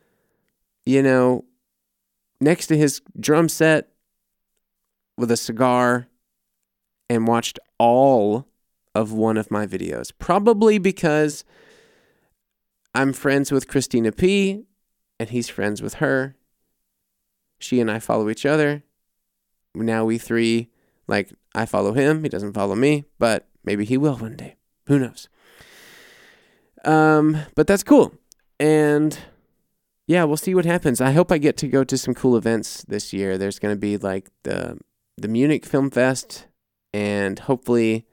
next to his drum set with a cigar and watched all of one of my videos. Probably because I'm friends with Christina P. and he's friends with her. She and I follow each other. Now we three, I follow him. He doesn't follow me, but maybe he will one day. Who knows? But that's cool. And yeah, we'll see what happens. I hope I get to go to some cool events this year. There's going to be the Munich Film Fest, and hopefully,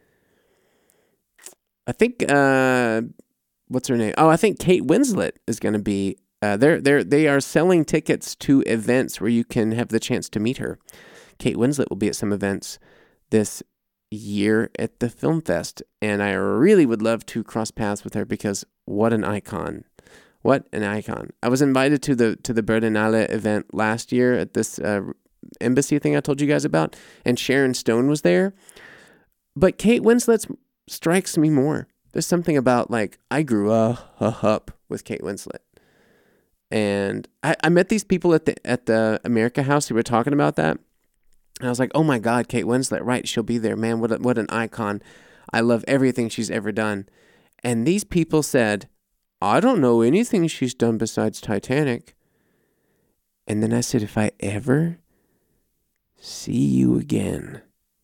I think what's her name? Oh, I think Kate Winslet is going to be. They are selling tickets to events where you can have the chance to meet her. Kate Winslet will be at some events this year at the Film Fest, and I really would love to cross paths with her because what an icon. What an icon. I was invited to the Berlinale event last year at this embassy thing I told you guys about, and Sharon Stone was there. But Kate Winslet strikes me more. There's something about, I grew up with Kate Winslet. And I met these people at the America House who were talking about that. And I was like, oh my God, Kate Winslet, right, she'll be there. Man, what an icon. I love everything she's ever done. And these people said, I don't know anything she's done besides Titanic. And then I said, if I ever see you again,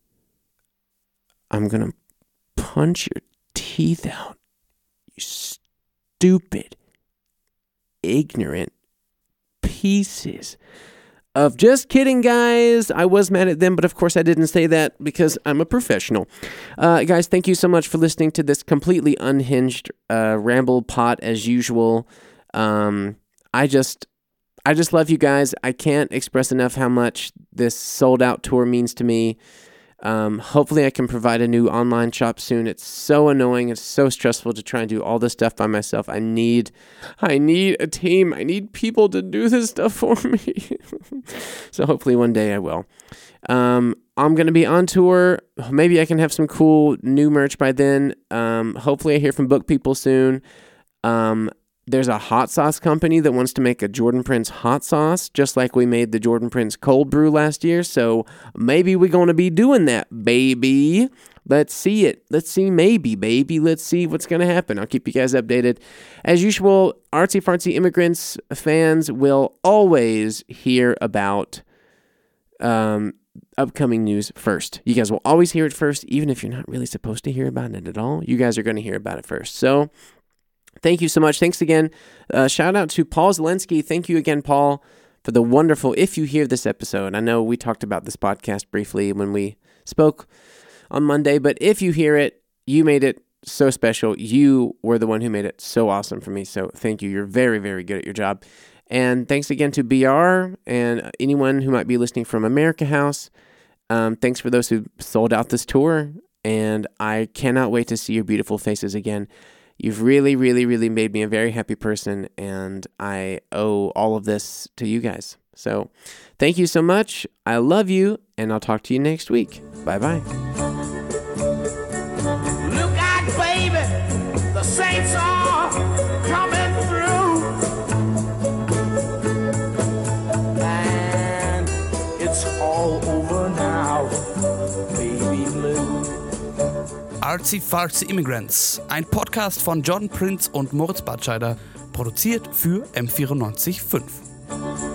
I'm going to punch your teeth out. You stupid, ignorant pieces of just kidding, guys. I was mad at them, but of course I didn't say that because I'm a professional. Guys, thank you so much for listening to this completely unhinged ramble pot as usual. I just love you guys. I can't express enough how much this sold out tour means to me. Hopefully I can provide a new online shop soon. It's so annoying. It's so stressful to try and do all this stuff by myself. I need a team. I need people to do this stuff for me. So hopefully one day I will. I'm going to be on tour. Maybe I can have some cool new merch by then. Hopefully I hear from Book People soon. There's a hot sauce company that wants to make a Jordan Prince hot sauce, just like we made the Jordan Prince cold brew last year. So maybe we're going to be doing that, baby. Let's see it. Let's see, maybe, baby. Let's see what's going to happen. I'll keep you guys updated. As usual, Artsy Fartsy Immigrants fans will always hear about upcoming news first. You guys will always hear it first, even if you're not really supposed to hear about it at all. You guys are going to hear about it first. So thank you so much. Thanks again. Shout out to Paul Zelensky. Thank you again, Paul, for the wonderful, if you hear this episode. I know we talked about this podcast briefly when we spoke on Monday, but if you hear it, you made it so special. You were the one who made it so awesome for me. So thank you. You're very, very good at your job. And thanks again to BR and anyone who might be listening from America House. Thanks for those who sold out this tour. And I cannot wait to see your beautiful faces again. You've really, really, really made me a very happy person, and I owe all of this to you guys. So thank you so much. I love you, and I'll talk to you next week. Bye-bye. Look out, baby, the saints are coming through. And it's all over now, baby blue. Artsy Fartsy Immigrants, ein Podcast von Jordan Prince und Moritz Bartscheider, produziert für M94.5.